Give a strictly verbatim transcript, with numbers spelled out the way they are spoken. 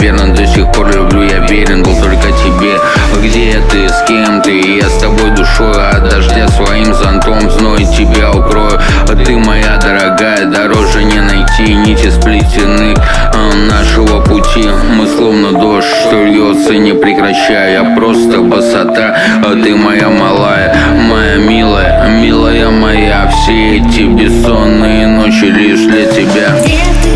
верно, до сих пор люблю, я верен был только тебе. Где ты, с кем ты? Я с тобой душой, от дождя своим зонтом зной тебя укрою. А ты моя дорогая, дороже не найти. Нити сплетены нашего пути. Мы словно дождь, что льется не прекращая. Я просто босота, а ты моя малая, моя милая, милая моя. Все эти бессонные ночи лишь для тебя. Где ты?